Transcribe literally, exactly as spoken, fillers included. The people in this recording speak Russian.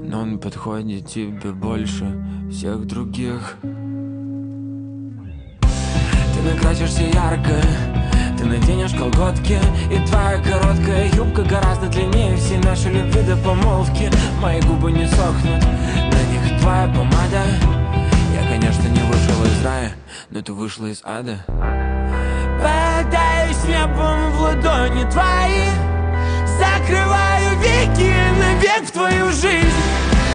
но он подходит тебе больше всех других. Ты накрасишься ярко, ты наденешь колготки, и твоя короткая юбка гораздо длиннее всей нашей любви до помолвки. Мои губы не сохнут, на них твоя помада. Я, конечно, не вышел из рая, но ты вышла из ада. Бодаюсь небом в ладони твои, закрываю веки навек в твою жизнь.